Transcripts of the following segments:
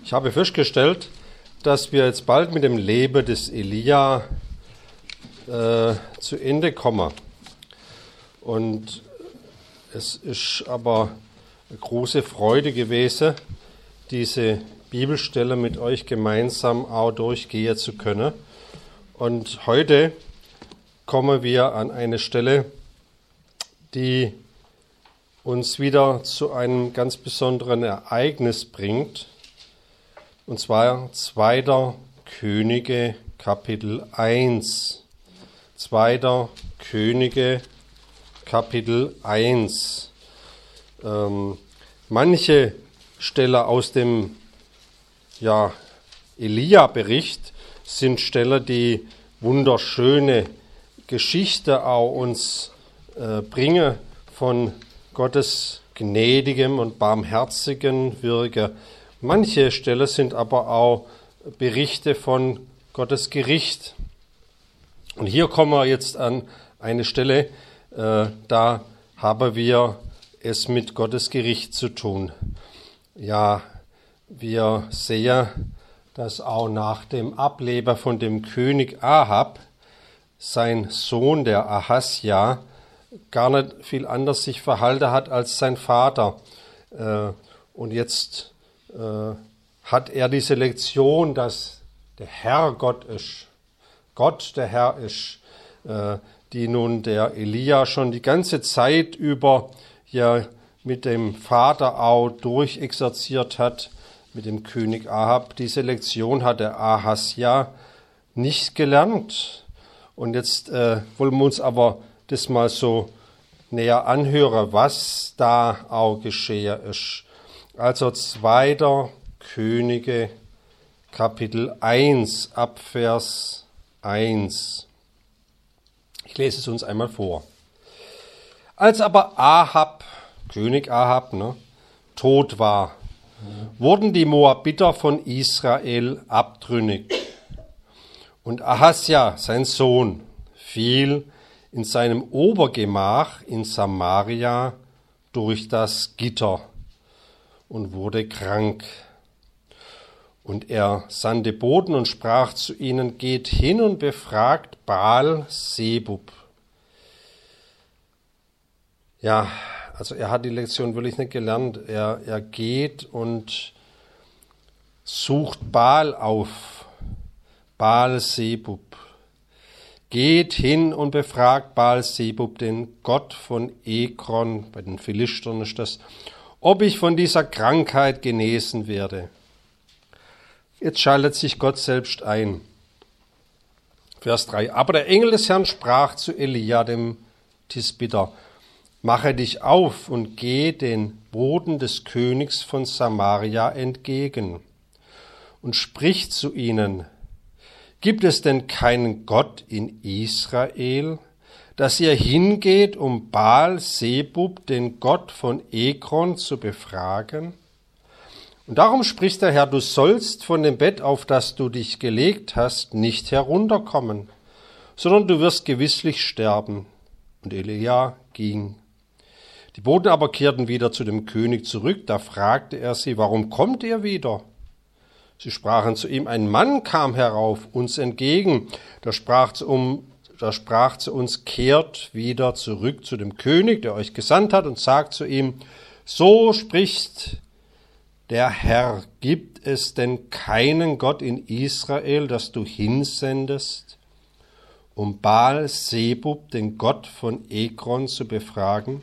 Ich habe festgestellt, dass wir jetzt bald mit dem Leben des Elia zu Ende kommen. Und es ist aber eine große Freude gewesen, diese Bibelstelle mit euch gemeinsam auch durchgehen zu können. Und heute kommen wir an eine Stelle, die uns wieder zu einem ganz besonderen Ereignis bringt, und zwar 2. Könige Kapitel 1. 2. Könige Kapitel 1. Manche Stellen aus dem Elia-Bericht sind Stellen, die wunderschöne Geschichte auch uns bringen von Gottes gnädigem und barmherzigen Wirken. Manche Stellen sind aber auch Berichte von Gottes Gericht. Und hier kommen wir jetzt an eine Stelle, da haben wir es mit Gottes Gericht zu tun. Ja, wir sehen, dass auch nach dem Ableben von dem König Ahab sein Sohn, der Ahasja, gar nicht viel anders sich verhalten hat als sein Vater. Und jetzt hat er diese Lektion, dass der Herr Gott ist, Gott der Herr ist, die nun der Elia schon die ganze Zeit über mit dem Vater auch durchexerziert hat, mit dem König Ahab. Diese Lektion hat der Ahasja nicht gelernt. Und jetzt wollen wir uns aber das mal so näher anhören, was da auch geschehen ist. Also 2. Könige Kapitel 1 ab Vers 1. Ich lese es uns einmal vor. Als aber Ahab, König Ahab, tot war, wurden die Moabiter von Israel abtrünnig. Und Ahasja, sein Sohn, fiel in seinem Obergemach in Samaria durch das Gitter und wurde krank. Und er sandte Boten und sprach zu ihnen: Geht hin und befragt Baal-Sebub. Ja, also er hat die Lektion wirklich nicht gelernt. Er geht und sucht Baal auf, Baal-Sebub. Geht hin und befragt Baal-Sebub, den Gott von Ekron, bei den Philistern ist das, ob ich von dieser Krankheit genesen werde. Jetzt schaltet sich Gott selbst ein. Vers 3. Aber der Engel des Herrn sprach zu Elia, dem Tisbiter: Mache dich auf und geh den Boten des Königs von Samaria entgegen und sprich zu ihnen: Gibt es denn keinen Gott in Israel, dass ihr hingeht, um Baal-Sebub, den Gott von Ekron, zu befragen? Und darum spricht der Herr: Du sollst von dem Bett, auf das du dich gelegt hast, nicht herunterkommen, sondern du wirst gewisslich sterben. Und Elia ging. Die Boten aber kehrten wieder zu dem König zurück. Da fragte er sie: Warum kommt ihr wieder? Sie sprachen zu ihm: Ein Mann kam herauf uns entgegen. Der sprach zu uns: Kehrt wieder zurück zu dem König, der euch gesandt hat, und sagt zu ihm: So spricht der Herr: Gibt es denn keinen Gott in Israel, dass du hinsendest, um Baal-Sebub, den Gott von Ekron, zu befragen?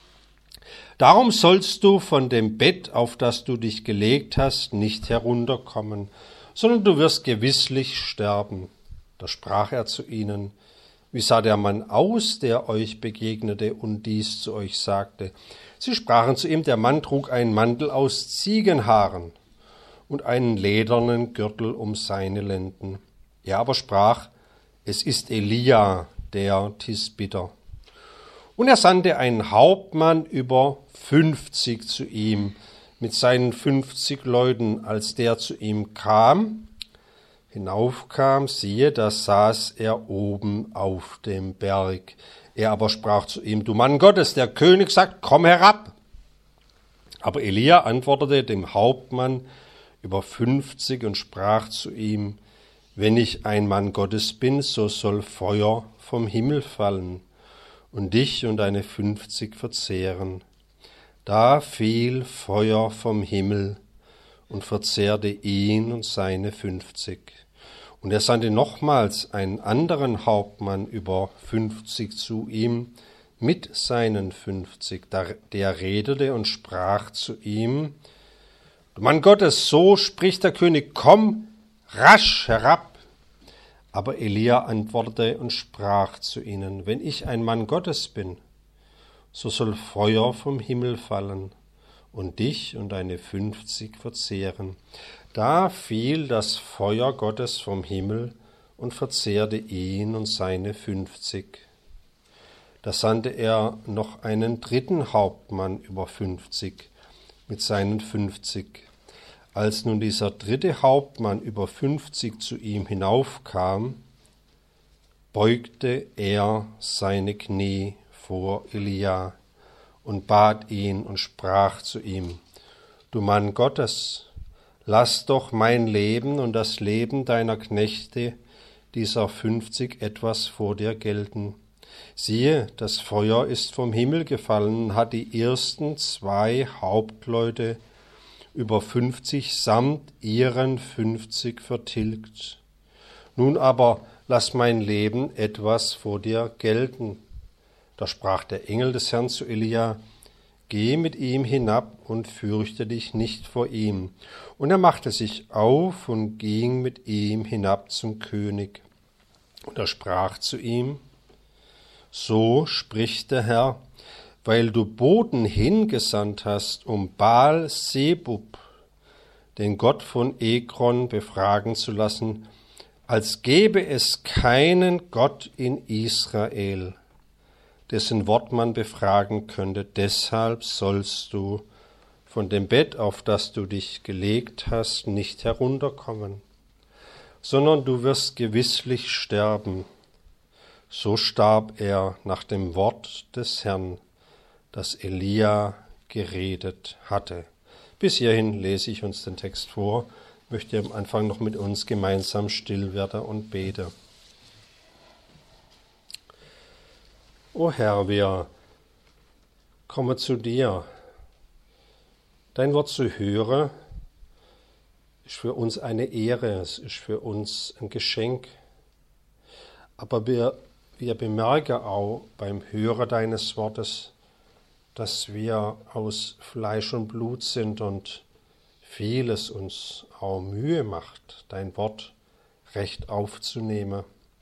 Darum sollst du von dem Bett, auf das du dich gelegt hast, nicht herunterkommen, sondern du wirst gewisslich sterben. Da sprach er zu ihnen: Wie sah der Mann aus, der euch begegnete und dies zu euch sagte? Sie sprachen zu ihm: Der Mann trug einen Mantel aus Ziegenhaaren und einen ledernen Gürtel um seine Lenden. Er aber sprach: Es ist Elia, der Tisbiter. Und er sandte einen Hauptmann über 50 zu ihm mit seinen 50 Leuten. Als der zu ihm hinaufkam, siehe, da saß er oben auf dem Berg. Er aber sprach zu ihm: Du Mann Gottes, der König sagt, komm herab. Aber Elia antwortete dem Hauptmann über 50 und sprach zu ihm, wenn ich ein Mann Gottes bin, so soll Feuer vom Himmel fallen und dich und deine 50 verzehren. Da fiel Feuer vom Himmel und verzehrte ihn und seine 50. Und er sandte nochmals einen anderen Hauptmann über 50 zu ihm mit seinen 50. Der redete und sprach zu ihm, du Mann Gottes, so spricht der König, komm rasch herab. Aber Elia antwortete und sprach zu ihnen, wenn ich ein Mann Gottes bin, so soll Feuer vom Himmel fallen und dich und deine 50 verzehren. Da fiel das Feuer Gottes vom Himmel und verzehrte ihn und seine 50. Da sandte er noch einen dritten Hauptmann über 50 mit seinen 50. Als nun dieser dritte Hauptmann über 50 zu ihm hinaufkam, beugte er seine Knie vor Elia und bat ihn und sprach zu ihm, du Mann Gottes, lass doch mein Leben und das Leben deiner Knechte, dieser 50, etwas vor dir gelten. Siehe, das Feuer ist vom Himmel gefallen und hat die ersten 2 Hauptleute über 50 samt ihren 50 vertilgt. Nun aber lass mein Leben etwas vor dir gelten. Da sprach der Engel des Herrn zu Elia, geh mit ihm hinab und fürchte dich nicht vor ihm. Und er machte sich auf und ging mit ihm hinab zum König. Und er sprach zu ihm, so spricht der Herr, weil du Boten hingesandt hast, um Baal Zebub, den Gott von Ekron, befragen zu lassen, als gäbe es keinen Gott in Israel, dessen Wort man befragen könnte. Deshalb sollst du von dem Bett, auf das du dich gelegt hast, nicht herunterkommen, sondern du wirst gewisslich sterben. So starb er nach dem Wort des Herrn, das Elia geredet hatte. Bis hierhin lese ich uns den Text vor, möchte am Anfang noch mit uns gemeinsam still werden und bete. O Herr, wir kommen zu dir. Dein Wort zu hören ist für uns eine Ehre, es ist für uns ein Geschenk. Aber wir bemerken auch beim Hören deines Wortes, dass wir aus Fleisch und Blut sind und vieles uns auch Mühe macht, dein Wort recht aufzunehmen.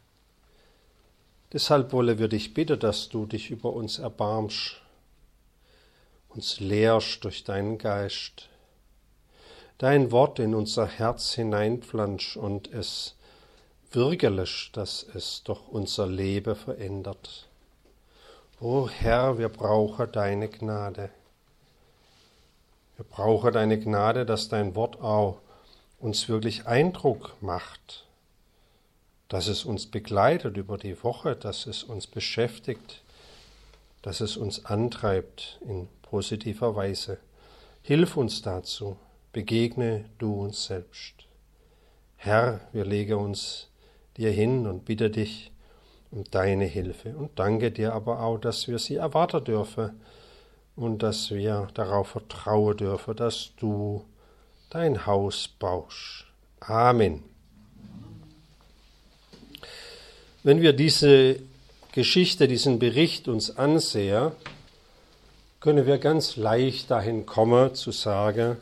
Deshalb wollen wir dich bitten, dass du dich über uns erbarmst, uns lehrst durch deinen Geist, dein Wort in unser Herz hineinpflanzt und es wirken lässt, dass es doch unser Leben verändert. O Herr, wir brauchen deine Gnade. Wir brauchen deine Gnade, dass dein Wort auch uns wirklich Eindruck macht, dass es uns begleitet über die Woche, dass es uns beschäftigt, dass es uns antreibt in positiver Weise. Hilf uns dazu, begegne du uns selbst. Herr, wir legen uns dir hin und bitte dich um deine Hilfe und danke dir aber auch, dass wir sie erwarten dürfen und dass wir darauf vertrauen dürfen, dass du dein Haus baust. Amen. Wenn wir diese Geschichte, diesen Bericht uns ansehen, können wir ganz leicht dahin kommen zu sagen,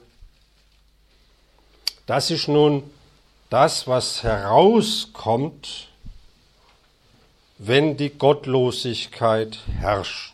das ist nun das, was herauskommt, wenn die Gottlosigkeit herrscht.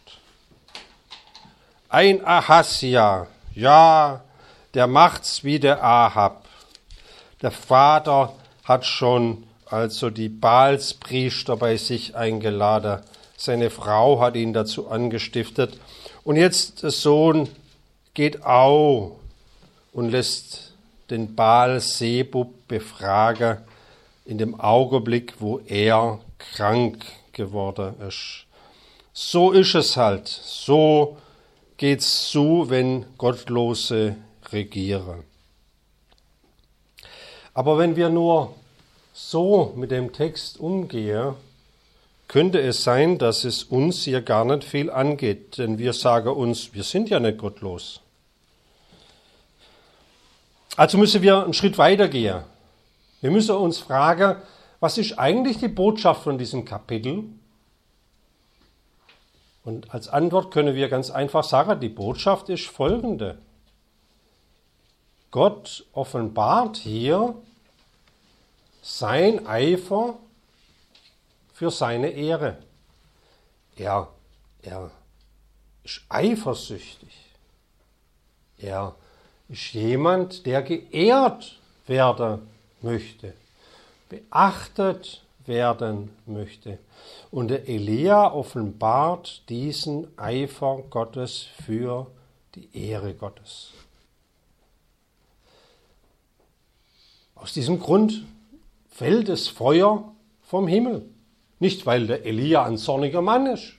Ein Ahasja, ja, der macht's wie der Ahab. Der Vater hat schon also die Baalspriester bei sich eingeladen. Seine Frau hat ihn dazu angestiftet. Und jetzt der Sohn geht auch und lässt den Baal Zebub befragen in dem Augenblick, wo er krank geworden ist. So ist es halt. So geht's zu, wenn Gottlose regieren. Aber wenn wir nur so mit dem Text umgehen, könnte es sein, dass es uns hier gar nicht viel angeht, denn wir sagen uns, wir sind ja nicht gottlos. Also müssen wir einen Schritt weiter gehen. Wir müssen uns fragen, was ist eigentlich die Botschaft von diesem Kapitel? Und als Antwort können wir ganz einfach sagen, die Botschaft ist folgende. Gott offenbart hier sein Eifer für seine Ehre. Er ist eifersüchtig. Er ist jemand, der geehrt werden möchte, beachtet werden möchte. Und der Elia offenbart diesen Eifer Gottes für die Ehre Gottes. Aus diesem Grund fällt das Feuer vom Himmel. Nicht, weil der Elia ein zorniger Mann ist.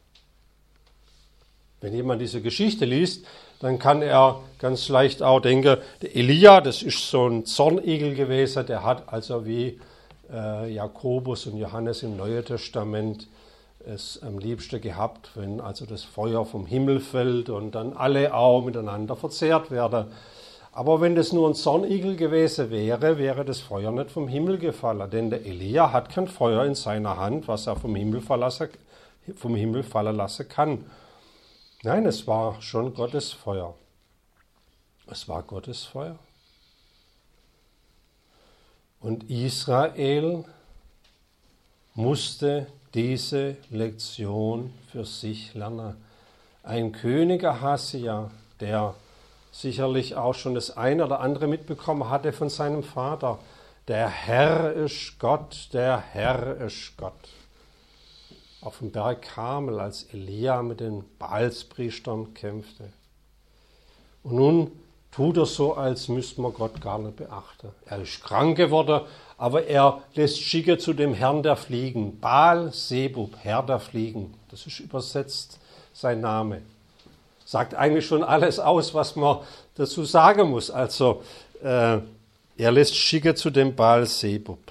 Wenn jemand diese Geschichte liest, dann kann er ganz leicht auch denken, der Elia, das ist so ein Zornigel gewesen, der hat also wie Jakobus und Johannes im Neuen Testament es am liebsten gehabt, wenn also das Feuer vom Himmel fällt und dann alle auch miteinander verzehrt werden. Aber wenn das nur ein Zornigel gewesen wäre, wäre das Feuer nicht vom Himmel gefallen, denn der Elia hat kein Feuer in seiner Hand, was er vom Himmel fallen lassen kann. Nein, es war schon Gottes Feuer. Es war Gottes Feuer. Und Israel musste diese Lektion für sich lernen. Ein König Ahasja, der sicherlich auch schon das eine oder andere mitbekommen hatte von seinem Vater. Der Herr ist Gott, der Herr ist Gott. Auf dem Berg Karmel, als Elia mit den Baalspriestern kämpfte. Und nun tut er so, als müsste man Gott gar nicht beachten. Er ist krank geworden, aber er lässt schicken zu dem Herrn der Fliegen. Baal Zebub, Herr der Fliegen. Das ist übersetzt sein Name. Sagt eigentlich schon alles aus, was man dazu sagen muss. Also, er lässt schicken zu dem Baal Zebub.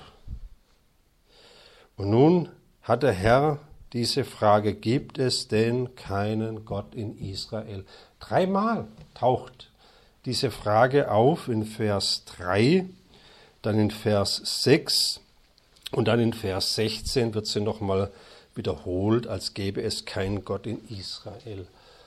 Und nun hat der Herr diese Frage, gibt es denn keinen Gott in Israel? 3-mal taucht diese Frage auf in Vers 3, dann in Vers 6 und dann in Vers 16 wird sie nochmal wiederholt, als gäbe es keinen Gott in Israel.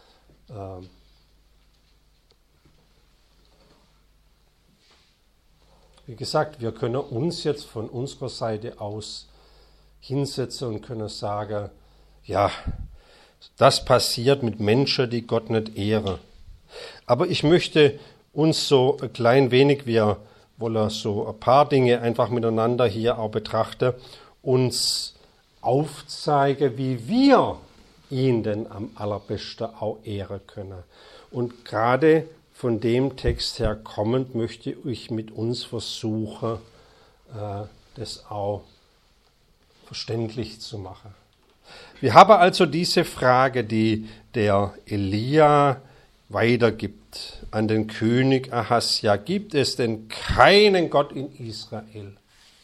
Wie gesagt, wir können uns jetzt von unserer Seite aus hinsetzen und können sagen, ja, das passiert mit Menschen, die Gott nicht ehren. Aber ich möchte uns so ein klein wenig, wir wollen so ein paar Dinge einfach miteinander hier auch betrachten, uns aufzeigen, wie wir ihn denn am allerbesten auch ehren können. Und gerade von dem Text her kommend möchte ich mit uns versuchen, das auch verständlich zu machen. Wir haben also diese Frage, die der Elia weitergibt an den König Ahasja. Gibt es denn keinen Gott in Israel?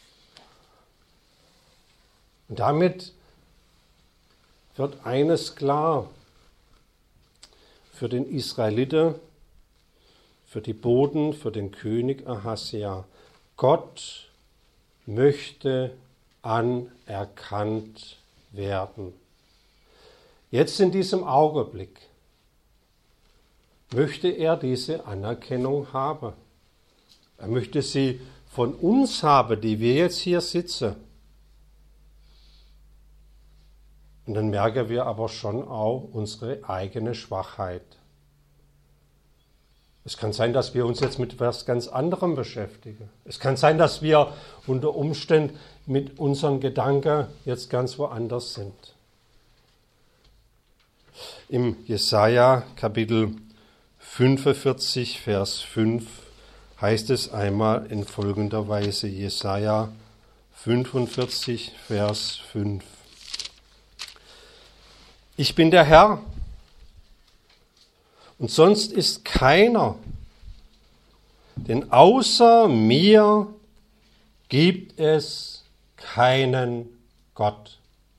Und damit wird eines klar. Für den Israeliten, für die Boten, für den König Ahasja. Gott möchte anerkannt werden. Jetzt in diesem Augenblick möchte er diese Anerkennung haben. Er möchte sie von uns haben, die wir jetzt hier sitzen. Und dann merken wir aber schon auch unsere eigene Schwachheit. Es kann sein, dass wir uns jetzt mit etwas ganz anderem beschäftigen. Es kann sein, dass wir unter Umständen mit unseren Gedanken jetzt ganz woanders sind. Im Jesaja Kapitel 45, Vers 5 heißt es einmal in folgender Weise, Jesaja 45, Vers 5. Ich bin der Herr, und sonst ist keiner, denn außer mir gibt es keinen Gott.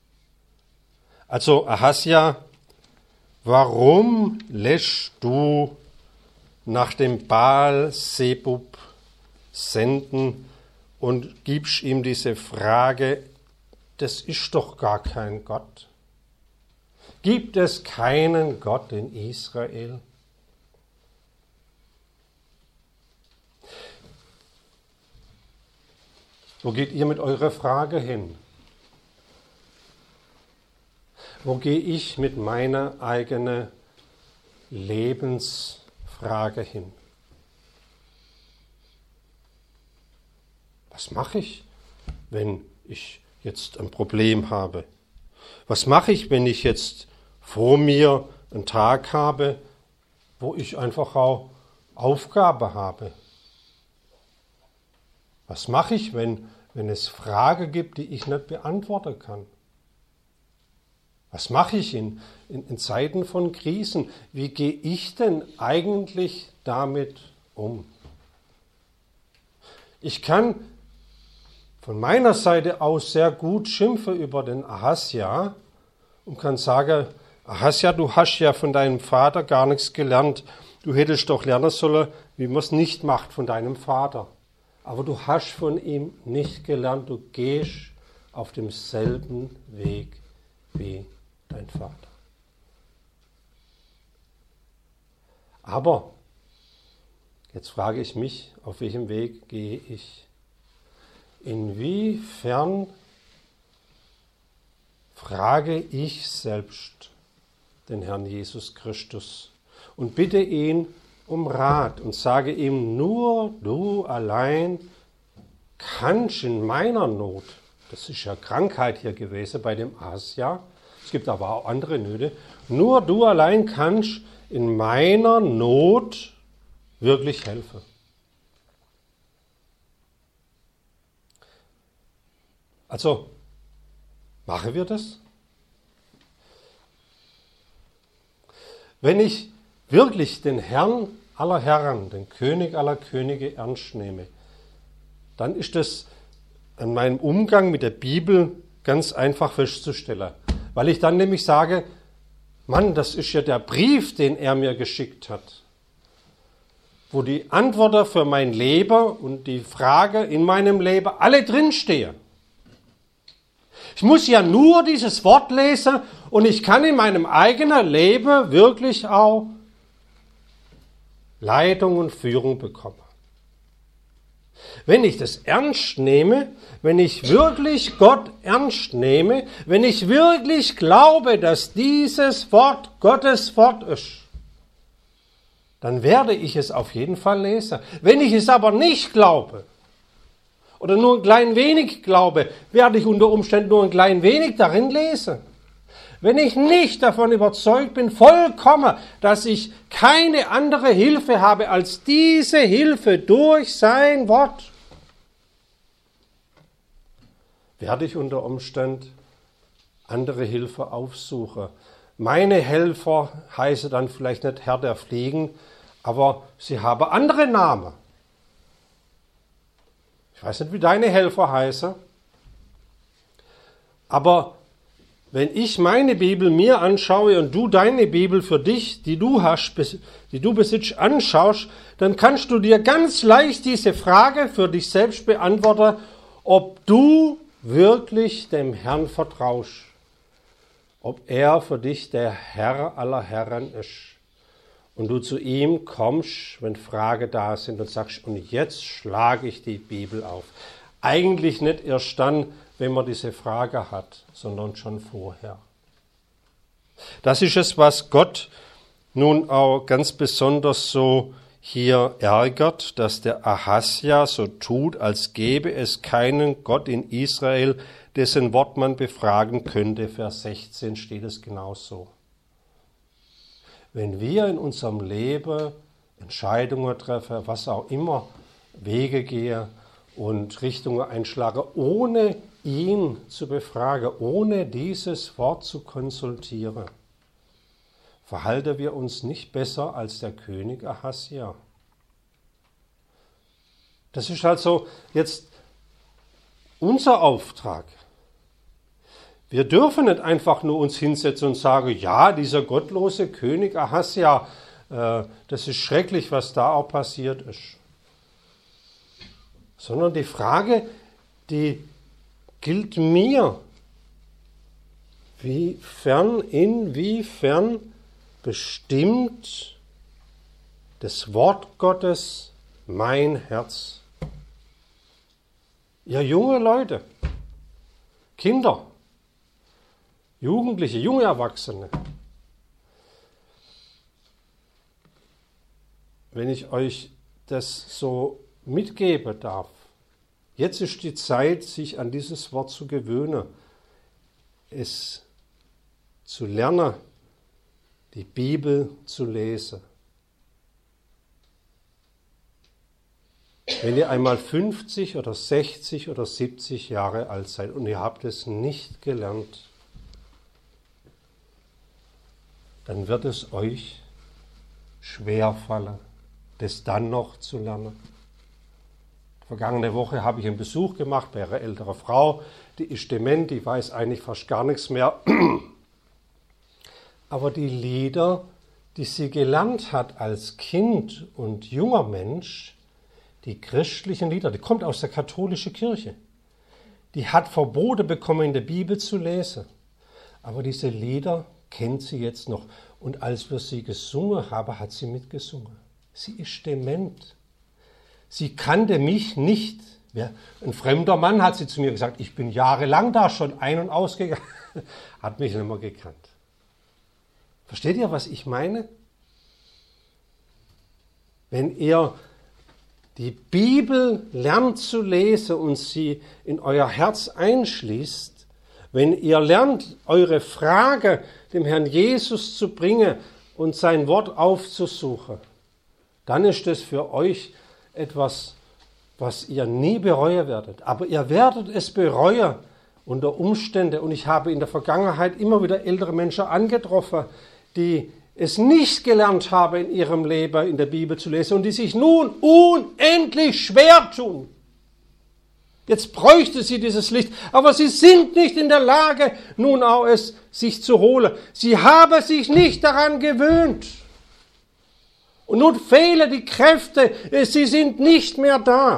Also Ahasja, warum lässt du nach dem Baal Sebub senden und gibst ihm diese Frage, das ist doch gar kein Gott. Gibt es keinen Gott in Israel? Wo geht ihr mit eurer Frage hin? Wo gehe ich mit meiner eigenen Lebensfrage hin? Was mache ich, wenn ich jetzt ein Problem habe? Was mache ich, wenn ich jetzt vor mir einen Tag habe, wo ich einfach auch Aufgabe habe? Was mache ich, wenn es Fragen gibt, die ich nicht beantworten kann? Was mache ich in Zeiten von Krisen? Wie gehe ich denn eigentlich damit um? Ich kann von meiner Seite aus sehr gut schimpfen über den Ahasja und kann sagen, Ahasja, du hast ja von deinem Vater gar nichts gelernt. Du hättest doch lernen sollen, wie man es nicht macht von deinem Vater. Aber du hast von ihm nicht gelernt, du gehst auf demselben Weg wie dein Vater. Aber jetzt frage ich mich, auf welchem Weg gehe ich? Inwiefern frage ich selbst den Herrn Jesus Christus und bitte ihn um Rat und sage ihm, nur du allein kannst in meiner Not, das ist ja Krankheit hier gewesen bei dem Ahasja, es gibt aber auch andere Nöte, nur du allein kannst in meiner Not wirklich helfen. Also, machen wir das? Wenn ich wirklich den Herrn aller Herren, den König aller Könige ernst nehme, dann ist das an meinem Umgang mit der Bibel ganz einfach festzustellen. Weil ich dann nämlich sage, Mann, das ist ja der Brief, den er mir geschickt hat, wo die Antworten für mein Leben und die Frage in meinem Leben alle drinstehen. Ich muss ja nur dieses Wort lesen und ich kann in meinem eigenen Leben wirklich auch Leitung und Führung bekommen. Wenn ich das ernst nehme, wenn ich wirklich Gott ernst nehme, wenn ich wirklich glaube, dass dieses Wort Gottes Wort ist, dann werde ich es auf jeden Fall lesen. Wenn ich es aber nicht glaube oder nur ein klein wenig glaube, werde ich unter Umständen nur ein klein wenig darin lesen. Wenn ich nicht davon überzeugt bin, vollkommen, dass ich keine andere Hilfe habe als diese Hilfe durch sein Wort, werde ich unter Umständen andere Hilfe aufsuchen. Meine Helfer heißen dann vielleicht nicht Herr der Fliegen, aber sie haben andere Namen. Ich weiß nicht, wie deine Helfer heißen, aber wenn ich meine Bibel mir anschaue und du deine Bibel für dich, die du hast, die du besitzt, anschaust, dann kannst du dir ganz leicht diese Frage für dich selbst beantworten, ob du wirklich dem Herrn vertraust, ob er für dich der Herr aller Herren ist und du zu ihm kommst, wenn Fragen da sind und sagst, und jetzt schlage ich die Bibel auf. Eigentlich nicht erst dann, wenn man diese Frage hat, sondern schon vorher. Das ist es, was Gott nun auch ganz besonders so hier ärgert, dass der Ahasja so tut, als gäbe es keinen Gott in Israel, dessen Wort man befragen könnte. Vers 16 steht es genauso. Wenn wir in unserem Leben Entscheidungen treffen, was auch immer, Wege gehen und Richtungen einschlagen, ohne ihn zu befragen, ohne dieses Wort zu konsultieren, verhalten wir uns nicht besser als der König Ahasja. Das ist also jetzt unser Auftrag. Wir dürfen nicht einfach nur uns hinsetzen und sagen, ja, dieser gottlose König Ahasja, das ist schrecklich, was da auch passiert ist. Sondern die Frage, die gilt mir. Inwiefern bestimmt das Wort Gottes mein Herz? Ihr junge Leute, Kinder, Jugendliche, junge Erwachsene, wenn ich euch das so mitgeben darf, jetzt ist die Zeit, sich an dieses Wort zu gewöhnen, es zu lernen, die Bibel zu lesen. Wenn ihr einmal 50 oder 60 oder 70 Jahre alt seid und ihr habt es nicht gelernt, dann wird es euch schwerfallen, das dann noch zu lernen. Vergangene Woche habe ich einen Besuch gemacht bei einer älteren Frau, die ist dement, die weiß eigentlich fast gar nichts mehr. Aber die Lieder, die sie gelernt hat als Kind und junger Mensch, die christlichen Lieder, die kommt aus der katholischen Kirche, die hat Verbote bekommen, in der Bibel zu lesen. Aber diese Lieder kennt sie jetzt noch. Und als wir sie gesungen haben, hat sie mitgesungen. Sie ist dement. Sie kannte mich nicht. Ein fremder Mann hat sie zu mir gesagt, ich bin jahrelang da schon ein- und ausgegangen. Hat mich nicht mehr gekannt. Versteht ihr, was ich meine? Wenn ihr die Bibel lernt zu lesen und sie in euer Herz einschließt, wenn ihr lernt, eure Frage dem Herrn Jesus zu bringen und sein Wort aufzusuchen, dann ist es für euch etwas, was ihr nie bereuen werdet. Aber ihr werdet es bereuen unter Umständen. Und ich habe in der Vergangenheit immer wieder ältere Menschen angetroffen, die es nicht gelernt haben, in ihrem Leben in der Bibel zu lesen und die sich nun unendlich schwer tun. Jetzt bräuchte sie dieses Licht, aber sie sind nicht in der Lage, nun auch es sich zu holen. Sie haben sich nicht daran gewöhnt. Und nun fehlen die Kräfte, sie sind nicht mehr da.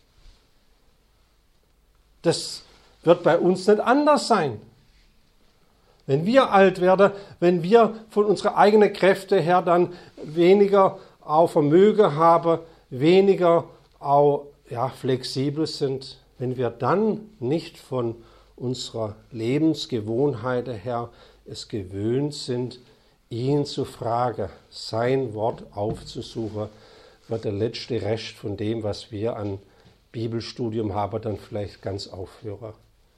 Das wird bei uns nicht anders sein. Wenn wir alt werden, wenn wir von unseren eigenen Kräften her dann weniger auch Vermögen haben, weniger auch flexibel sind, wenn wir dann nicht von unserer Lebensgewohnheit her es gewöhnt sind, ihn zu fragen, sein Wort aufzusuchen, wird der letzte Rest von dem, was wir an Bibelstudium haben, dann vielleicht ganz aufhören.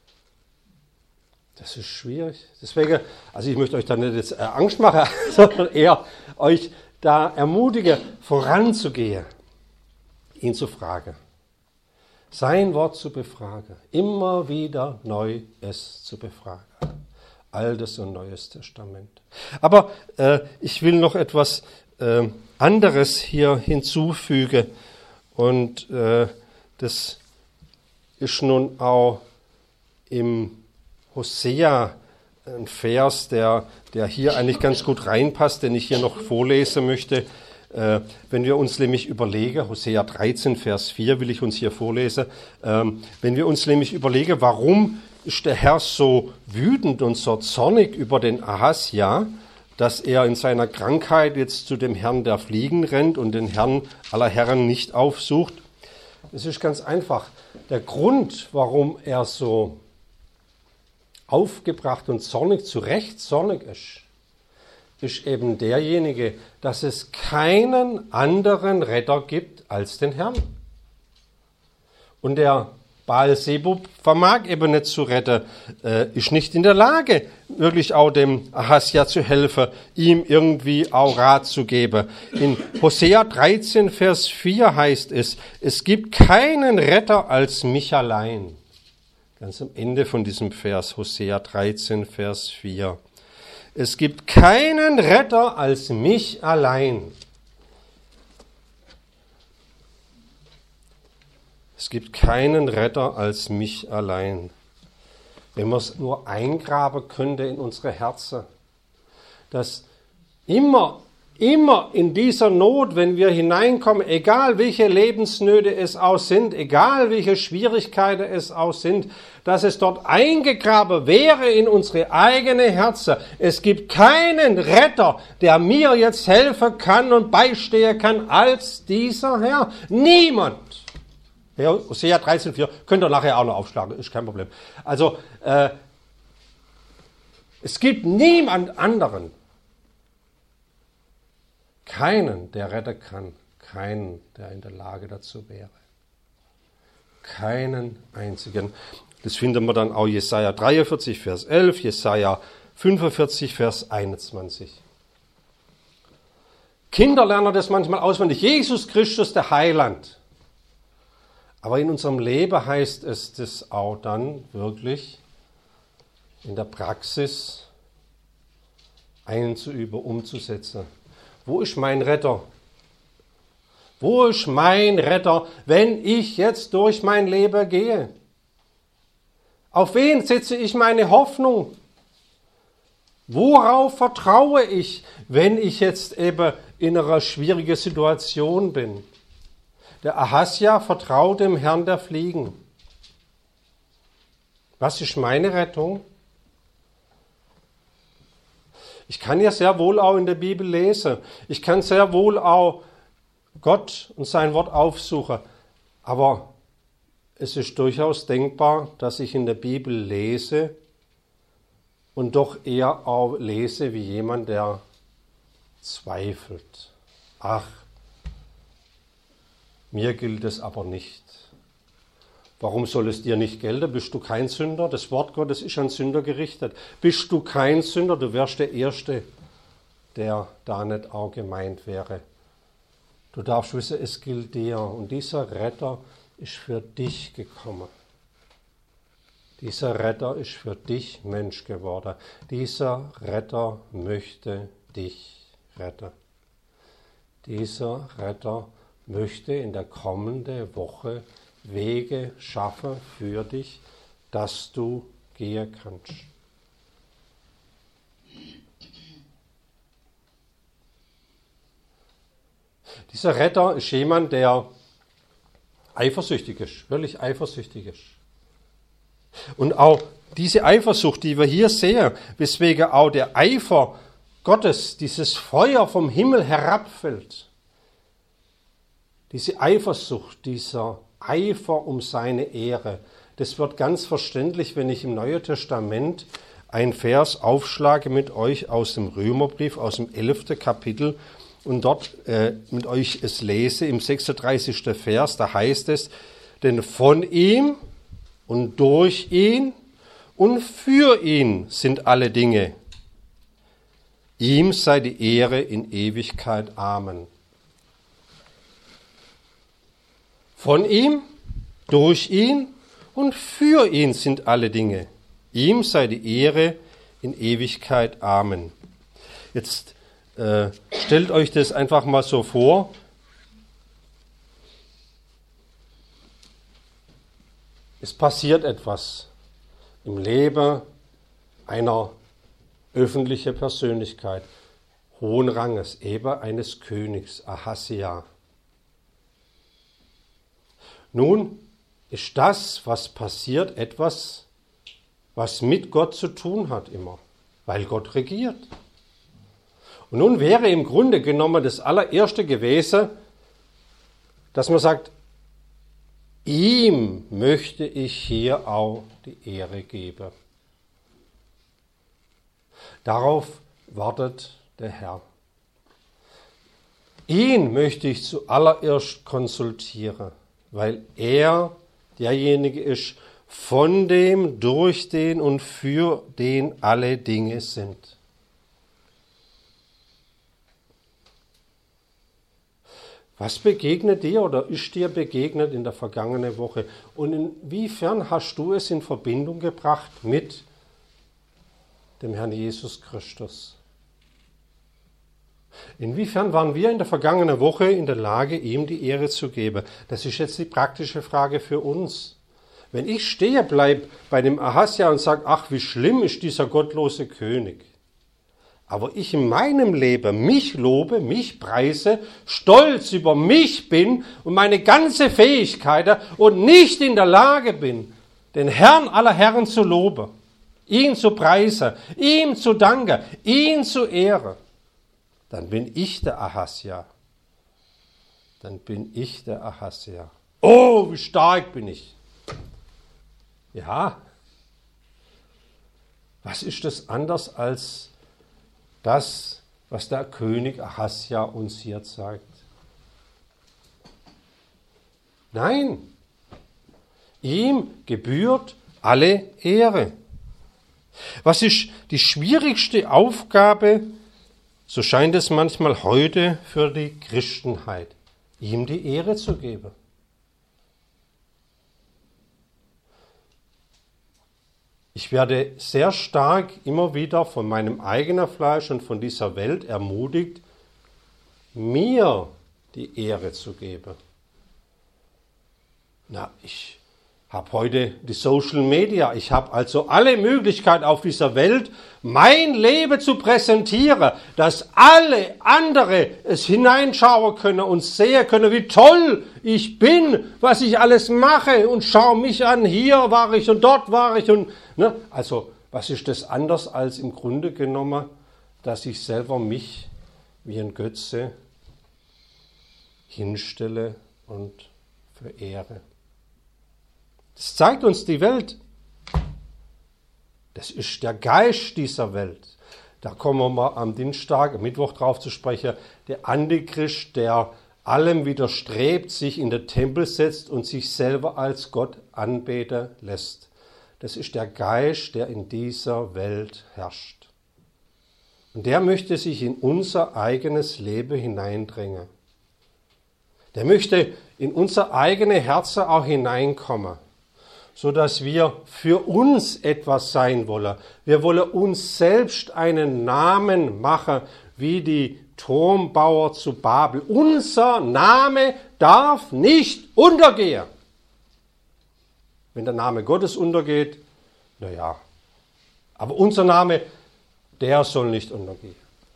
Das ist schwierig. Deswegen, also ich möchte euch da nicht jetzt Angst machen, sondern eher euch da ermutigen, voranzugehen, ihn zu fragen. Sein Wort zu befragen, immer wieder neu es zu befragen. Altes und Neues Testament. Aber ich will noch etwas anderes hier hinzufügen. Und das ist nun auch im Hosea ein Vers, der hier eigentlich ganz gut reinpasst, den ich hier noch vorlesen möchte. Wenn wir uns nämlich überlegen, Hosea 13, Vers 4 will ich uns hier vorlesen, wenn wir uns nämlich überlegen, warum ist der Herr so wütend und so zornig über den Ahasja, dass er in seiner Krankheit jetzt zu dem Herrn der Fliegen rennt und den Herrn aller Herren nicht aufsucht? Es ist ganz einfach. Der Grund, warum er so aufgebracht und zornig, zu Recht zornig ist eben derjenige, dass es keinen anderen Retter gibt als den Herrn. Und der Baal-Zebub vermag eben nicht zu retten, ist nicht in der Lage, wirklich auch dem Ahasja zu helfen, ihm irgendwie auch Rat zu geben. In Hosea 13, Vers 4 heißt es, es gibt keinen Retter als mich allein. Ganz am Ende von diesem Vers, Hosea 13, Vers 4. Es gibt keinen Retter als mich allein. Es gibt keinen Retter als mich allein. Wenn man es nur eingraben könnte in unsere Herzen, dass immer in dieser Not, wenn wir hineinkommen, egal welche Lebensnöte es auch sind, egal welche Schwierigkeiten es auch sind, dass es dort eingegraben wäre in unsere eigene Herzen. Es gibt keinen Retter, der mir jetzt helfen kann und beistehen kann als dieser Herr. Niemand. Ja, Hosea 13,4, könnt ihr nachher auch noch aufschlagen, ist kein Problem. Also, es gibt niemand anderen. Keinen, der retten kann. Keinen, der in der Lage dazu wäre. Keinen einzigen. Das finden wir dann auch Jesaja 43, Vers 11, Jesaja 45, Vers 21. Kinder lernen das manchmal auswendig. Jesus Christus, der Heiland. Aber in unserem Leben heißt es das auch dann wirklich in der Praxis einzuüben, umzusetzen. Wo ist mein Retter? Wo ist mein Retter, wenn ich jetzt durch mein Leben gehe? Auf wen setze ich meine Hoffnung? Worauf vertraue ich, wenn ich jetzt eben in einer schwierigen Situation bin? Der Ahasja vertraut dem Herrn der Fliegen. Was ist meine Rettung? Ich kann ja sehr wohl auch in der Bibel lesen. Ich kann sehr wohl auch Gott und sein Wort aufsuchen. Aber es ist durchaus denkbar, dass ich in der Bibel lese und doch eher auch lese wie jemand, der zweifelt. Ach, mir gilt es aber nicht. Warum soll es dir nicht gelten? Bist du kein Sünder? Das Wort Gottes ist an Sünder gerichtet. Bist du kein Sünder? Du wärst der Erste, der da nicht auch gemeint wäre. Du darfst wissen, es gilt dir. Und dieser Retter ist für dich gekommen. Dieser Retter ist für dich Mensch geworden. Dieser Retter möchte dich retten. Dieser Retter möchte in der kommenden Woche Wege schaffen für dich, dass du gehen kannst. Dieser Retter ist jemand, der eifersüchtig ist, wirklich eifersüchtig ist. Und auch diese Eifersucht, die wir hier sehen, weswegen auch der Eifer Gottes, dieses Feuer vom Himmel herabfällt, diese Eifersucht, dieser Eifer um seine Ehre, das wird ganz verständlich, wenn ich im Neuen Testament einen Vers aufschlage mit euch aus dem Römerbrief, aus dem 11. Kapitel und dort mit euch es lese, im 36. Vers, da heißt es, denn von ihm und durch ihn und für ihn sind alle Dinge. Ihm sei die Ehre in Ewigkeit. Amen. Von ihm, durch ihn und für ihn sind alle Dinge. Ihm sei die Ehre in Ewigkeit. Amen. Jetzt stellt euch das einfach mal so vor. Es passiert etwas im Leben einer öffentlichen Persönlichkeit, hohen Ranges, eben eines Königs, Ahasja. Nun ist das, was passiert, etwas, was mit Gott zu tun hat immer, weil Gott regiert. Und nun wäre im Grunde genommen das allererste gewesen, dass man sagt, ihm möchte ich hier auch die Ehre geben. Darauf wartet der Herr. Ihn möchte ich zuallererst konsultieren, weil er derjenige ist, von dem, durch den und für den alle Dinge sind. Was begegnet dir oder ist dir begegnet in der vergangenen Woche? Und inwiefern hast du es in Verbindung gebracht mit dem Herrn Jesus Christus? Inwiefern waren wir in der vergangenen Woche in der Lage, ihm die Ehre zu geben? Das ist jetzt die praktische Frage für uns. Wenn ich stehe bleibe bei dem Ahasja und sage, ach, wie schlimm ist dieser gottlose König, aber ich in meinem Leben mich lobe, mich preise, stolz über mich bin und meine ganze Fähigkeiten und nicht in der Lage bin, den Herrn aller Herren zu loben, ihn zu preisen, ihm zu danken, ihn zu ehren, dann bin ich der Ahasja. Dann bin ich der Ahasja. Oh, wie stark bin ich. Ja, was ist das anders als das, was der König Ahasja uns hier zeigt? Nein, ihm gebührt alle Ehre. Was ist die schwierigste Aufgabe, so scheint es manchmal heute für die Christenheit, ihm die Ehre zu geben? Ich werde sehr stark immer wieder von meinem eigenen Fleisch und von dieser Welt ermutigt, mir die Ehre zu geben. Na, ich habe heute die Social Media, ich habe also alle Möglichkeiten auf dieser Welt, mein Leben zu präsentieren, dass alle andere es hineinschauen können und sehen können, wie toll ich bin, was ich alles mache und schau mich an, hier war ich und dort war ich und ne? Also, was ist das anders als im Grunde genommen, dass ich selber mich wie ein Götze hinstelle und verehre? Das zeigt uns die Welt. Das ist der Geist dieser Welt. Da kommen wir mal am Dienstag, am Mittwoch drauf zu sprechen. Der Antichrist, der allem widerstrebt, sich in den Tempel setzt und sich selber als Gott anbeten lässt. Das ist der Geist, der in dieser Welt herrscht. Und der möchte sich in unser eigenes Leben hineindrängen. Der möchte in unser eigenes Herz auch hineinkommen, sodass wir für uns etwas sein wollen. Wir wollen uns selbst einen Namen machen, wie die Turmbauer zu Babel. Unser Name darf nicht untergehen. Wenn der Name Gottes untergeht, naja, aber unser Name, der soll nicht untergehen.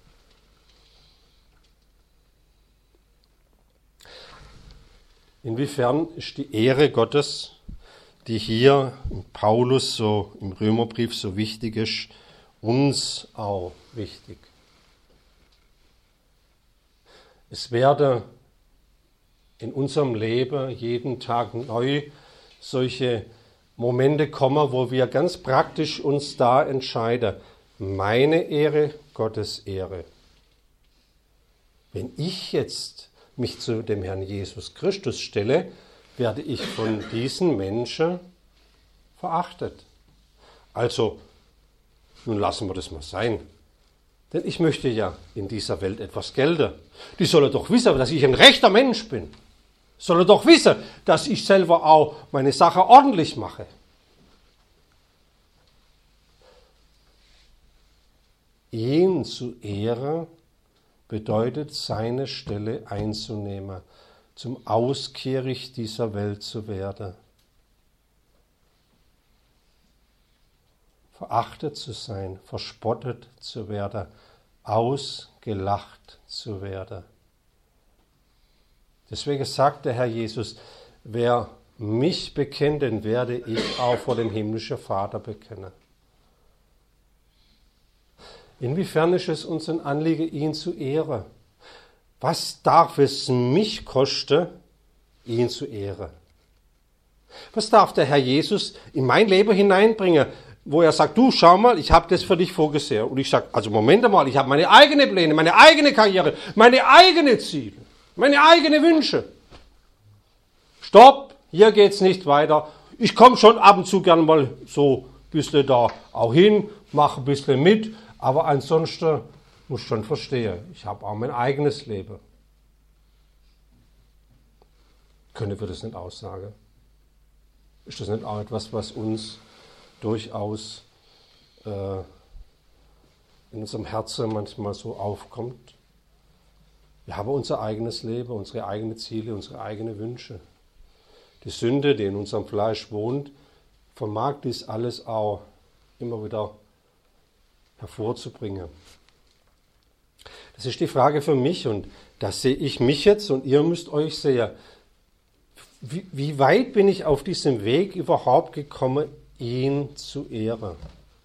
Inwiefern ist die Ehre Gottes, die hier im Paulus so im Römerbrief so wichtig ist, uns auch wichtig? Es werde in unserem Leben jeden Tag neu solche Momente kommen, wo wir ganz praktisch uns da entscheiden. Meine Ehre, Gottes Ehre. Wenn ich jetzt mich zu dem Herrn Jesus Christus stelle, werde ich von diesen Menschen verachtet. Also, nun lassen wir das mal sein. Denn ich möchte ja in dieser Welt etwas gelten. Die sollen doch wissen, dass ich ein rechter Mensch bin. Sollen doch wissen, dass ich selber auch meine Sache ordentlich mache. Ihn zu ehren bedeutet, seine Stelle einzunehmen, zum Auskehricht dieser Welt zu werden. Verachtet zu sein, verspottet zu werden, ausgelacht zu werden. Deswegen sagt der Herr Jesus, wer mich bekennt, den werde ich auch vor dem himmlischen Vater bekennen. Inwiefern ist es uns ein Anliegen, ihn zu ehren? Was darf es mich kosten, ihn zu ehren? Was darf der Herr Jesus in mein Leben hineinbringen, wo er sagt, du, schau mal, ich habe das für dich vorgesehen. Und ich sage, also Moment mal, ich habe meine eigenen Pläne, meine eigene Karriere, meine eigenen Ziele, meine eigenen Wünsche. Stopp, hier geht's nicht weiter. Ich komme schon ab und zu gerne mal so ein bisschen da auch hin, mache ein bisschen mit, aber ansonsten muss ich schon verstehen, ich habe auch mein eigenes Leben. Können wir das nicht aussagen? Ist das nicht auch etwas, was uns durchaus in unserem Herzen manchmal so aufkommt? Wir haben unser eigenes Leben, unsere eigenen Ziele, unsere eigenen Wünsche. Die Sünde, die in unserem Fleisch wohnt, vermag dies alles auch immer wieder hervorzubringen. Das ist die Frage für mich und da sehe ich mich jetzt und ihr müsst euch sehen. Wie weit bin ich auf diesem Weg überhaupt gekommen, ihn zu ehren?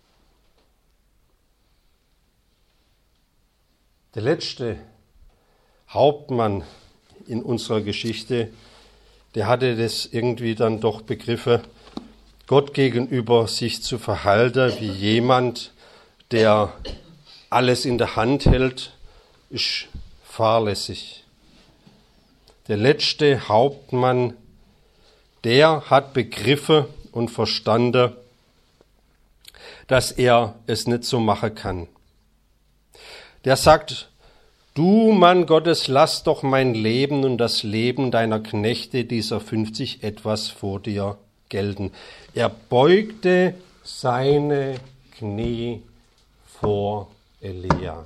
Der letzte Hauptmann in unserer Geschichte, der hatte das irgendwie dann doch begriffen, Gott gegenüber sich zu verhalten wie jemand, der alles in der Hand hält, ist fahrlässig. Der letzte Hauptmann, der hat begriffen und verstanden, dass er es nicht so machen kann. Der sagt, du Mann Gottes, lass doch mein Leben und das Leben deiner Knechte, dieser 50 etwas vor dir gelten. Er beugte seine Knie vor Elia.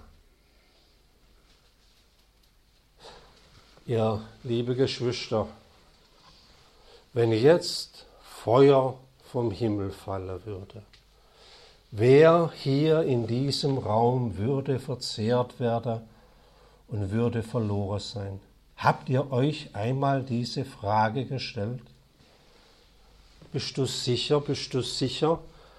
Ihr liebe Geschwister, wenn jetzt Feuer vom Himmel fallen würde, wer hier in diesem Raum würde verzehrt werden und würde verloren sein? Habt ihr euch einmal diese Frage gestellt? Bist du sicher? Bist du sicher?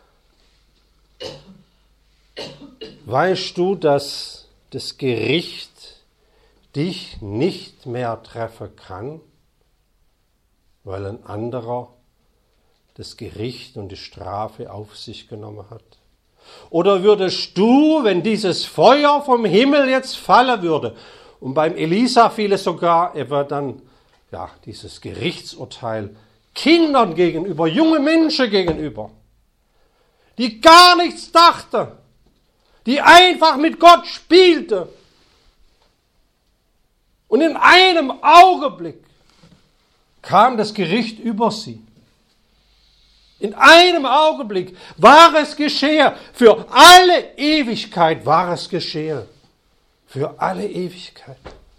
Weißt du, dass das Gericht dich nicht mehr treffen kann, weil ein anderer das Gericht und die Strafe auf sich genommen hat? Oder würdest du, wenn dieses Feuer vom Himmel jetzt fallen würde, und beim Elisa fiel es sogar dann, dieses Gerichtsurteil Kindern gegenüber, junge Menschen gegenüber, die gar nichts dachten, die einfach mit Gott spielten. Und in einem Augenblick kam das Gericht über sie. In einem Augenblick war es geschehen. Für alle Ewigkeit war es geschehen. Für alle Ewigkeit.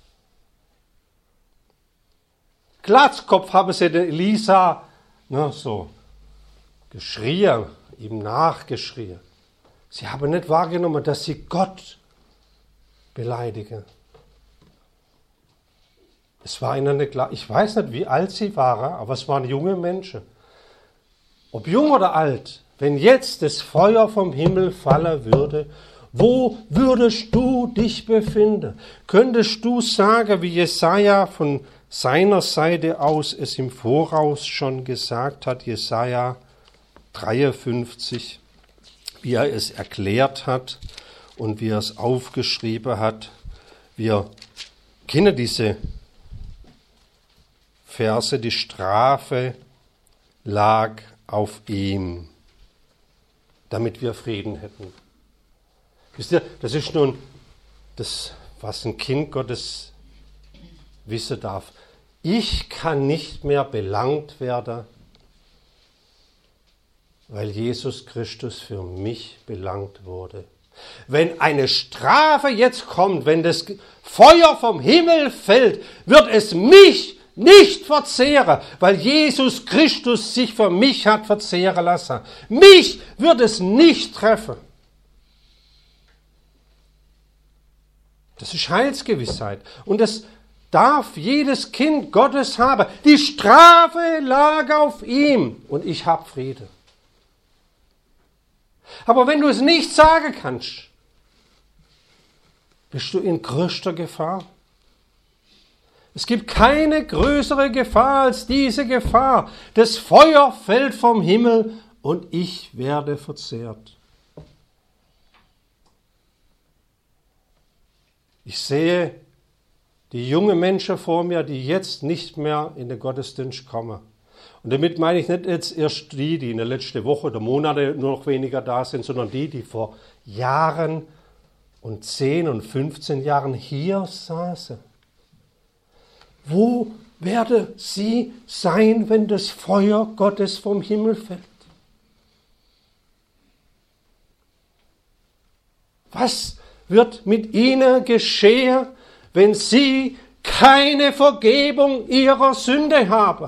Glatzkopf habe sie der Elisa so geschrien, ihm nachgeschrien. Sie haben nicht wahrgenommen, dass sie Gott beleidigen. Es war ihnen nicht klar. Ich weiß nicht, wie alt sie waren, aber es waren junge Menschen. Ob jung oder alt, wenn jetzt das Feuer vom Himmel fallen würde, wo würdest du dich befinden? Könntest du sagen, wie Jesaja von seiner Seite aus es im Voraus schon gesagt hat, Jesaja 53, wie er es erklärt hat und wie er es aufgeschrieben hat? Wir kennen diese Verse, die Strafe lag auf ihm, damit wir Frieden hätten. Wisst ihr, das ist nun das, was ein Kind Gottes wissen darf. Ich kann nicht mehr belangt werden, weil Jesus Christus für mich belangt wurde. Wenn eine Strafe jetzt kommt, wenn das Feuer vom Himmel fällt, wird es mich nicht verzehren, weil Jesus Christus sich für mich hat verzehren lassen. Mich wird es nicht treffen. Das ist Heilsgewissheit. Und das darf jedes Kind Gottes haben. Die Strafe lag auf ihm und ich habe Friede. Aber wenn du es nicht sagen kannst, bist du in größter Gefahr. Es gibt keine größere Gefahr als diese Gefahr. Das Feuer fällt vom Himmel und ich werde verzehrt. Ich sehe die jungen Menschen vor mir, die jetzt nicht mehr in den Gottesdienst kommen. Und damit meine ich nicht jetzt erst die in der letzten Woche oder Monate nur noch weniger da sind, sondern die vor Jahren und 10 und 15 Jahren hier saßen. Wo werde sie sein, wenn das Feuer Gottes vom Himmel fällt? Was wird mit ihnen geschehen, wenn sie keine Vergebung ihrer Sünde haben.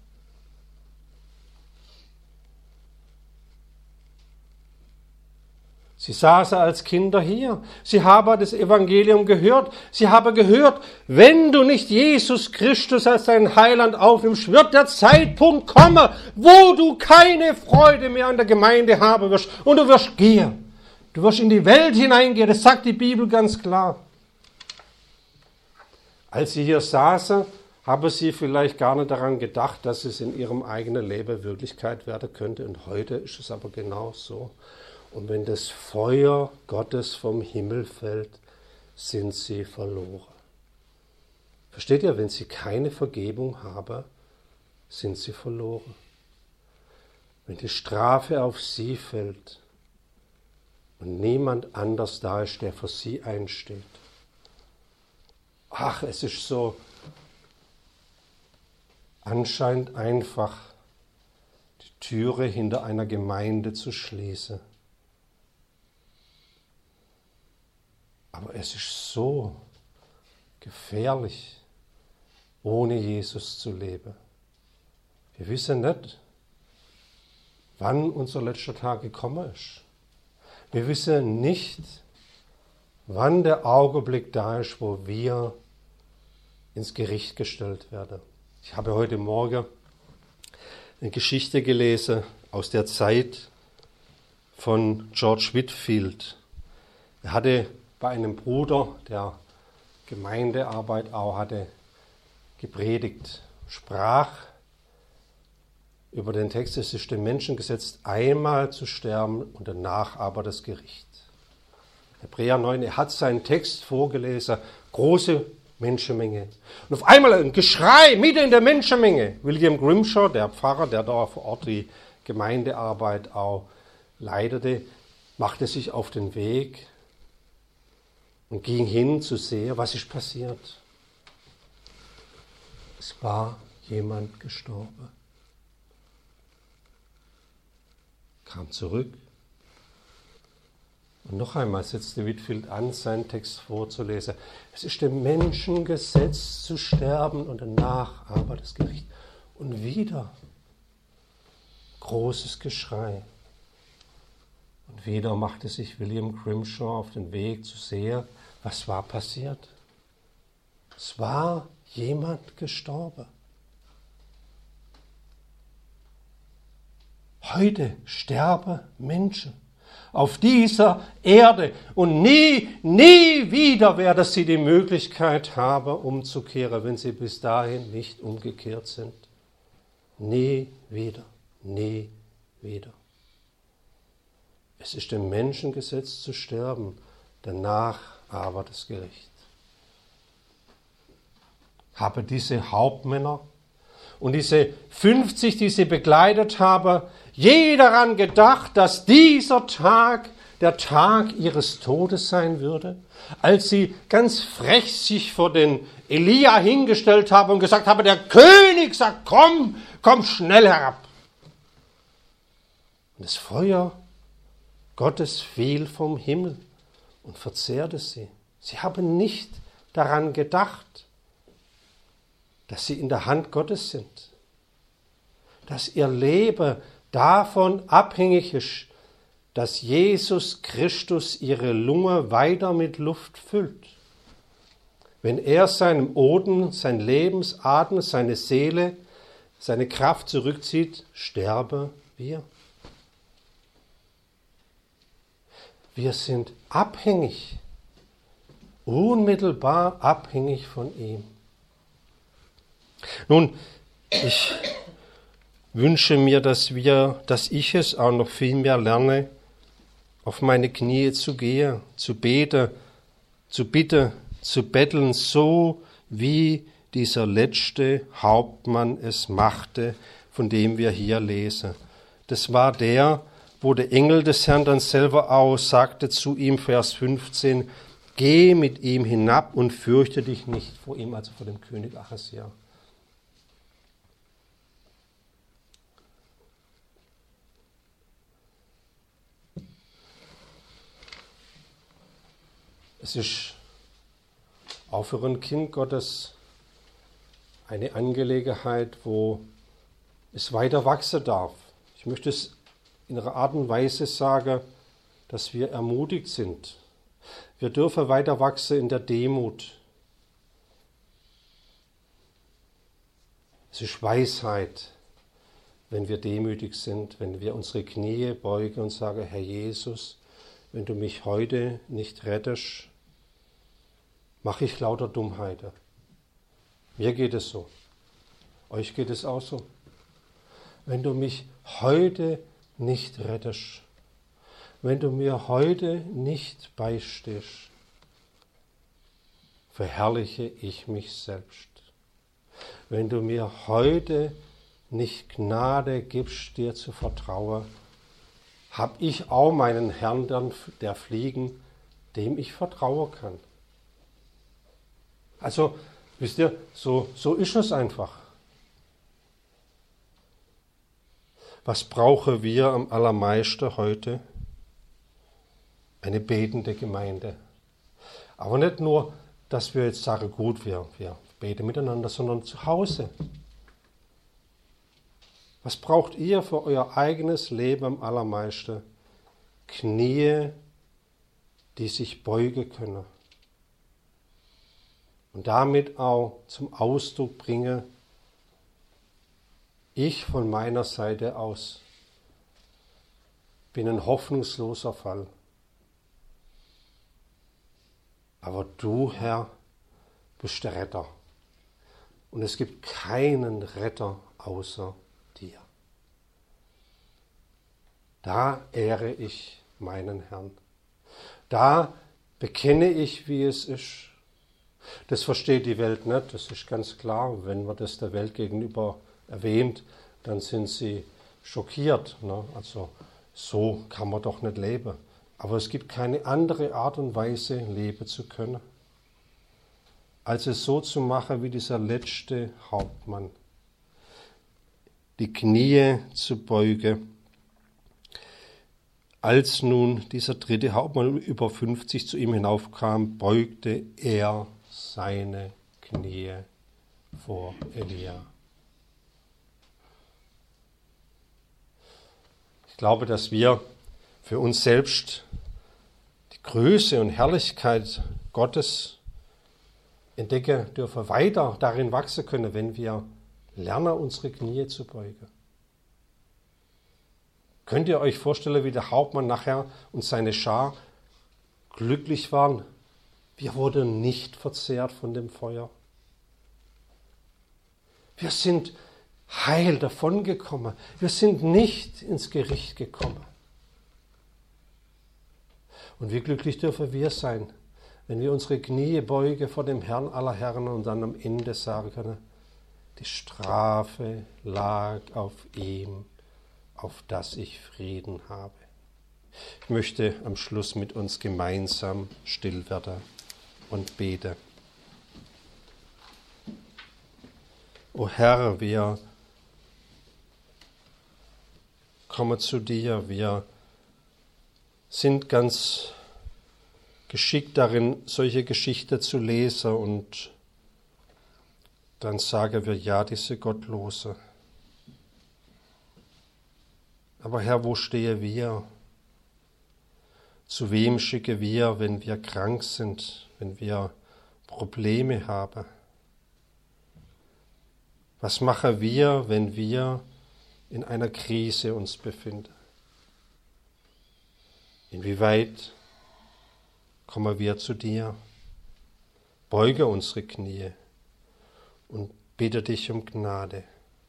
Sie saßen als Kinder hier. Sie haben das Evangelium gehört. Sie haben gehört, wenn du nicht Jesus Christus als deinen Heiland aufnimmst, wird der Zeitpunkt kommen, wo du keine Freude mehr an der Gemeinde haben wirst. Und du wirst gehen. Du wirst in die Welt hineingehen. Das sagt die Bibel ganz klar. Als sie hier saßen, haben sie vielleicht gar nicht daran gedacht, dass es in ihrem eigenen Leben Wirklichkeit werden könnte. Und heute ist es aber genau so. Und wenn das Feuer Gottes vom Himmel fällt, sind sie verloren. Versteht ihr, wenn sie keine Vergebung haben, sind sie verloren. Wenn die Strafe auf sie fällt und niemand anders da ist, der für sie einsteht. Ach, es ist so anscheinend einfach, die Türe hinter einer Gemeinde zu schließen. Aber es ist so gefährlich, ohne Jesus zu leben. Wir wissen nicht, wann unser letzter Tag gekommen ist. Wir wissen nicht, wann der Augenblick da ist, wo wir ins Gericht gestellt werden. Ich habe heute Morgen eine Geschichte gelesen aus der Zeit von George Whitefield. Er hatte bei einem Bruder, der Gemeindearbeit auch hatte, gepredigt, sprach über den Text, es ist dem Menschen gesetzt, einmal zu sterben und danach aber das Gericht. Hebräer 9, er hat seinen Text vorgelesen, große Menschenmenge. Und auf einmal ein Geschrei mitten in der Menschenmenge. William Grimshaw, der Pfarrer, der da vor Ort die Gemeindearbeit auch leitete, machte sich auf den Weg und ging hin zu sehen, was ist passiert. Es war jemand gestorben. Kam zurück und noch einmal setzte Whitefield an, seinen Text vorzulesen. Es ist dem Menschen gesetzt zu sterben und danach aber das Gericht. Und wieder großes Geschrei. Und wieder machte sich William Grimshaw auf den Weg zu sehen, was war passiert. Es war jemand gestorben. Heute sterben Menschen auf dieser Erde und nie wieder werden sie die Möglichkeit haben, umzukehren, wenn sie bis dahin nicht umgekehrt sind. Nie wieder. Es ist dem Menschen gesetzt zu sterben, danach aber das Gericht. Habe diese Hauptmänner und diese 50, die sie begleitet haben, je daran gedacht, dass dieser Tag der Tag ihres Todes sein würde, als sie ganz frech sich vor den Elia hingestellt haben und gesagt haben, der König sagt, komm schnell herab. Und das Feuer Gottes fiel vom Himmel und verzehrte sie. Sie haben nicht daran gedacht, dass sie in der Hand Gottes sind, dass ihr Leben davon abhängig ist, dass Jesus Christus ihre Lunge weiter mit Luft füllt. Wenn er seinem Odem, sein Lebensatem, seine Seele, seine Kraft zurückzieht, sterben wir. Wir sind abhängig, unmittelbar abhängig von ihm. Nun, ich wünsche mir, dass ich es auch noch viel mehr lerne, auf meine Knie zu gehen, zu beten, zu bitten, zu betteln, so wie dieser letzte Hauptmann es machte, von dem wir hier lesen. Das war der, wo der Engel des Herrn dann selber auch sagte zu ihm, Vers 15, geh mit ihm hinab und fürchte dich nicht vor ihm, also vor dem König Achasia. Es ist auch für ein Kind Gottes eine Angelegenheit, wo es weiter wachsen darf. Ich möchte es in einer Art und Weise sagen, dass wir ermutigt sind. Wir dürfen weiter wachsen in der Demut. Es ist Weisheit, wenn wir demütig sind, wenn wir unsere Knie beugen und sagen, Herr Jesus, wenn du mich heute nicht rettest, mache ich lauter Dummheiten. Mir geht es so. Euch geht es auch so. Wenn du mich heute nicht rettest, wenn du mir heute nicht beistehst, verherrliche ich mich selbst. Wenn du mir heute nicht Gnade gibst, dir zu vertrauen, habe ich auch meinen Herrn, der Fliegen, dem ich vertrauen kann. Also, wisst ihr, so ist es einfach. Was brauchen wir am allermeisten heute? Eine betende Gemeinde. Aber nicht nur, dass wir jetzt sagen, gut, wir beten miteinander, sondern zu Hause. Was braucht ihr für euer eigenes Leben am allermeisten? Knie, die sich beugen können. Und damit auch zum Ausdruck bringen, ich von meiner Seite aus bin ein hoffnungsloser Fall. Aber du, Herr, bist der Retter. Und es gibt keinen Retter außer dir. Da ehre ich meinen Herrn. Da bekenne ich, wie es ist. Das versteht die Welt nicht, das ist ganz klar. Wenn man das der Welt gegenüber erwähnt, dann sind sie schockiert. Ne? Also so kann man doch nicht leben. Aber es gibt keine andere Art und Weise, leben zu können, als es so zu machen wie dieser letzte Hauptmann. Die Knie zu beugen. Als nun dieser dritte Hauptmann über 50 zu ihm hinaufkam, beugte er seine Knie vor Elia. Ich glaube, dass wir für uns selbst die Größe und Herrlichkeit Gottes entdecken dürfen, weiter darin wachsen können, wenn wir lernen, unsere Knie zu beugen. Könnt ihr euch vorstellen, wie der Hauptmann nachher und seine Schar glücklich waren? Wir wurden nicht verzehrt von dem Feuer. Wir sind heil davongekommen. Wir sind nicht ins Gericht gekommen. Und wie glücklich dürfen wir sein, wenn wir unsere Knie beugen vor dem Herrn aller Herren und dann am Ende sagen können, die Strafe lag auf ihm, auf das ich Frieden habe. Ich möchte am Schluss mit uns gemeinsam still werden und beten. O Herr, wir kommen zu dir, wir sind ganz geschickt darin, solche Geschichten zu lesen und dann sagen wir, ja, diese Gottlose. Aber Herr, wo stehen wir? Zu wem schicken wir, wenn wir krank sind, wenn wir Probleme haben? Was machen wir, wenn wir in einer Krise uns befinden? Inwieweit kommen wir zu dir? Beuge unsere Knie und bitte dich um Gnade.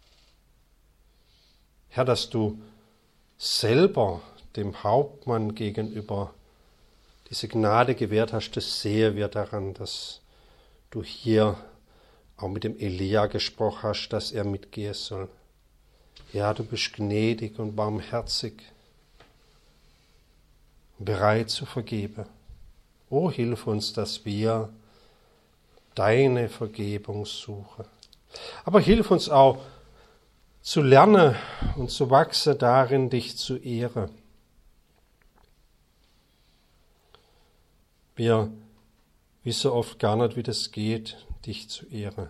Herr, dass du selber dem Hauptmann gegenüber diese Gnade gewährt hast, das sehen wir daran, dass du hier auch mit dem Elia gesprochen hast, dass er mitgehen soll. Ja, du bist gnädig und barmherzig, bereit zu vergeben. O, hilf uns, dass wir deine Vergebung suchen. Aber hilf uns auch, zu lernen und zu wachsen darin, dich zu ehren. Wir wie so oft gar nicht, wie das geht, dich zu ehren.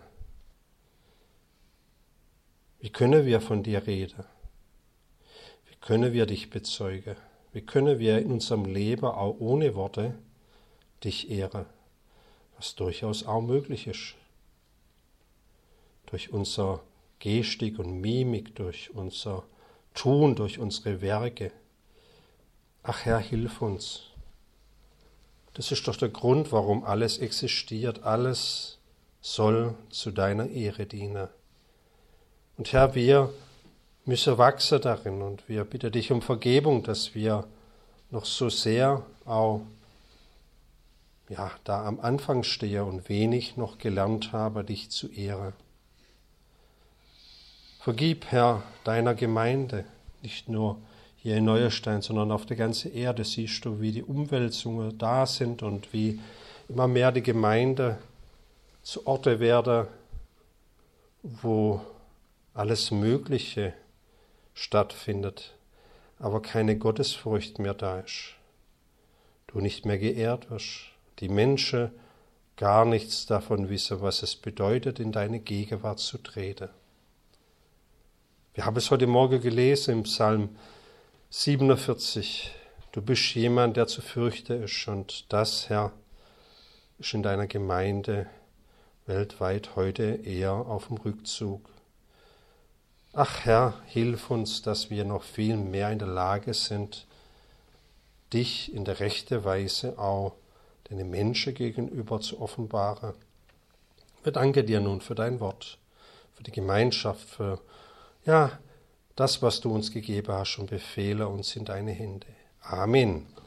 Wie können wir von dir reden? Wie können wir dich bezeugen? Wie können wir in unserem Leben auch ohne Worte dich ehren? Was durchaus auch möglich ist. Durch unser Gestik und Mimik, durch unser Tun, durch unsere Werke. Ach Herr, hilf uns. Das ist doch der Grund, warum alles existiert. Alles soll zu deiner Ehre dienen. Und Herr, wir müssen wachsen darin und wir bitten dich um Vergebung, dass wir noch so sehr auch da am Anfang stehen und wenig noch gelernt haben, dich zu ehren. Vergib, Herr, deiner Gemeinde, nicht nur hier in Neuerstein, sondern auf der ganzen Erde siehst du, wie die Umwälzungen da sind und wie immer mehr die Gemeinde zu Orte werden, wo alles Mögliche stattfindet, aber keine Gottesfurcht mehr da ist. Du nicht mehr geehrt wirst, die Menschen gar nichts davon wissen, was es bedeutet, in deine Gegenwart zu treten. Wir haben es heute Morgen gelesen im Psalm 47. Du bist jemand, der zu fürchten ist, und das, Herr, ist in deiner Gemeinde weltweit heute eher auf dem Rückzug. Ach Herr, hilf uns, dass wir noch viel mehr in der Lage sind, dich in der rechten Weise auch den Menschen gegenüber zu offenbaren. Wir danken dir nun für dein Wort, für die Gemeinschaft, für das, was du uns gegeben hast, und befehle uns in deine Hände. Amen.